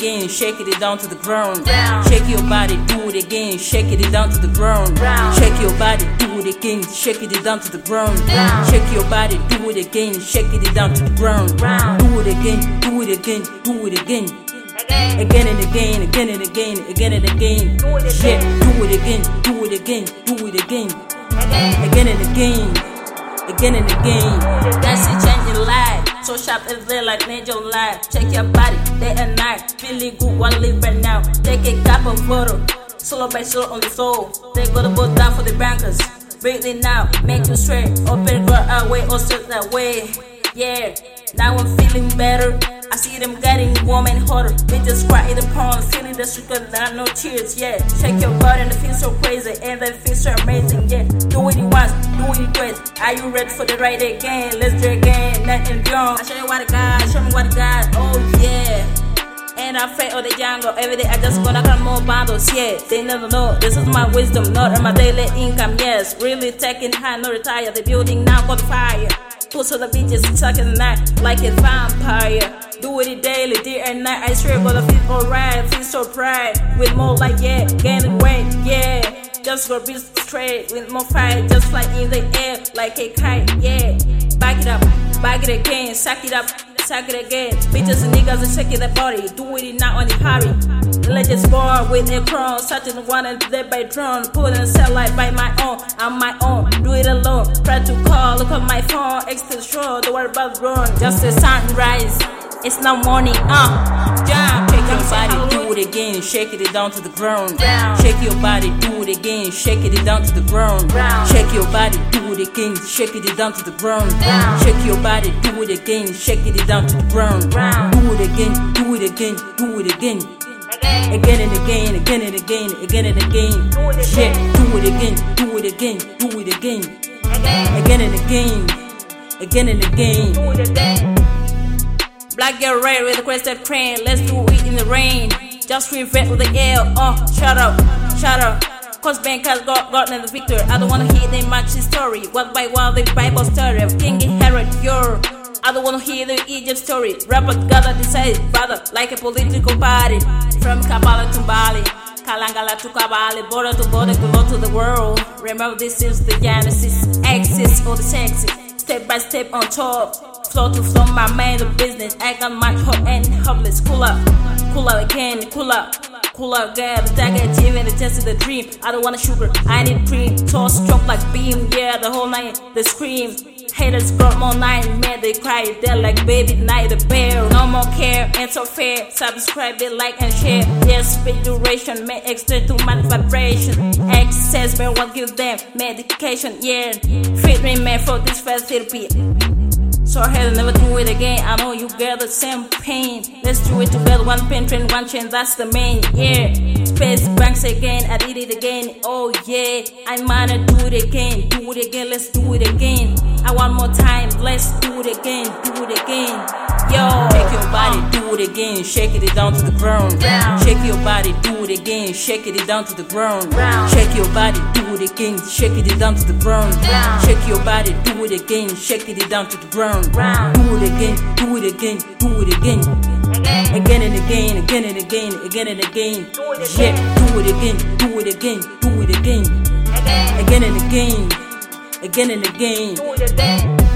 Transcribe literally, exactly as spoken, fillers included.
again, shake it down to the ground. Shake your body, do it again, shake it down to the ground. Shake your body, do it again, shake it down to the ground. Shake your body, do it again, shake it down to the ground. Do it again, do it again, do it again. Again and again, again and again, again and again. Shit, do it again, do it again, do it again. Again and again, again and again. That's it, change your life. So sharp and clear like Ninja Life. Check your body, day and night. Feeling good, wanna live right now. Take a cup of photo, solo by solo on the floor. They go to both down for the bankers. Breathe it now, make you straight. Open girl away or sit that way. Yeah, now I'm feeling better. I see them getting warm and hotter. Bitches cry in the pond, feeling the sugar, not no tears, yeah. Shake your body and it feels so crazy, and that feels so amazing, yeah. Do it once, do it twice. Are you ready for the ride again? Let's do it again, nothing beyond. I show you what I got, show me what I got, oh yeah. Ain't afraid of the jungle, every day I just gonna cut more bundles, yeah. They never know, this is my wisdom, not my daily income, yes. Really taking high, no retire, the building now got fire. Push on the beaches, sucking the night like a vampire. Do it daily, day and night. I swear, gonna feel alright. Feel so pride with more like yeah, gaining weight, yeah. Just go be straight with more fire. Just fly in the air like a kite, yeah. Back it up, back it again, suck it up, suck it again. Bitches and niggas are shaking their body. Do it now on the hurry. Let's just born with a crown, such as one and dead by drone. Put in a satellite by my own, I'm my own. Do it alone. Try to call, look at my phone, extra sure. Don't worry about run. Just a sunrise. It's now morning, uh, jump. Shake your body, do it again, shake it down to the ground. Shake your body, do it again, shake it down to the ground. Shake your body, do it again, shake it down to the ground. Shake your body, do it again, shake it down to the ground. Do it again, do it again, do it again. Again and again, again and again, again and again. Shit, do it again, do it again, do it again. Again and again, again and again. Black girl red with a crested crane. Let's do it in the rain. Just revert with the air. Oh, shut up, shut up. Cause bankers got gotten the victory. I don't wanna hear them much story. One by one, the Bible story of King Herod. Your I don't wanna hear the Egypt story. Rappers gotta decide, brother, like a political party. From Kampala to Bali, Kalangala to Kabali, border to border, to go to the world. Remember, this is the Genesis, axis for the sexy. Step by step on top. Flow to flow, my main business. I got my hope and hopeless. Cool up, cool up again, cool up, cool up, girl. The target achieving the test of the dream. I don't want sugar, I need cream. Toss stroke like beam, yeah, the whole night they scream. Haters got more nightmare, they cry, they're like baby night the bear. No more care, ain't so fair. Subscribe, it, like and share. Yes, speed duration may extend to my vibration. Excess, man, what give them medication, yeah. Treatment man for this fast therapy. So hell, never do it again. I know you get the same pain. Let's do it together. One pen, train, one chain. That's the main. Yeah. Space banks again. I did it again. Oh yeah. I wanna do it again. Do it again. Let's do it again. I want more time. Let's do it again. Do it again. Yo. Shake your body. Do it again. Shake it down to the ground. Shake your body. Do it again. Shake it down to the ground. Shake your body. Do it again. Shake it down to the ground. Shake your body. Do it again. Shake it down to the ground. Do it again, do it again, do it again. Again and again, again and again, again and again. Yeah, do it again, do it again, do it again. Again and again, again and again.